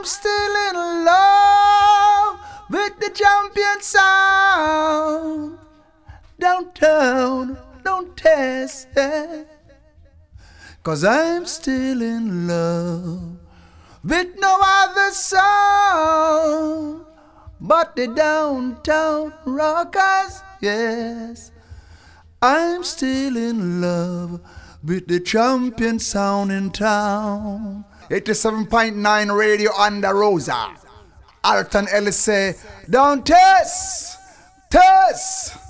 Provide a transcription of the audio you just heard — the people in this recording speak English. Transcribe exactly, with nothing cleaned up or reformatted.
still in love with the champion sound. Downtown, don't test it. Cause I'm still in love with no other sound but the downtown rockers, yes. I'm still in love with the champion sound in town. eighty-seven point nine Radio Under Rosa. Alton Ellis say, don't test, test.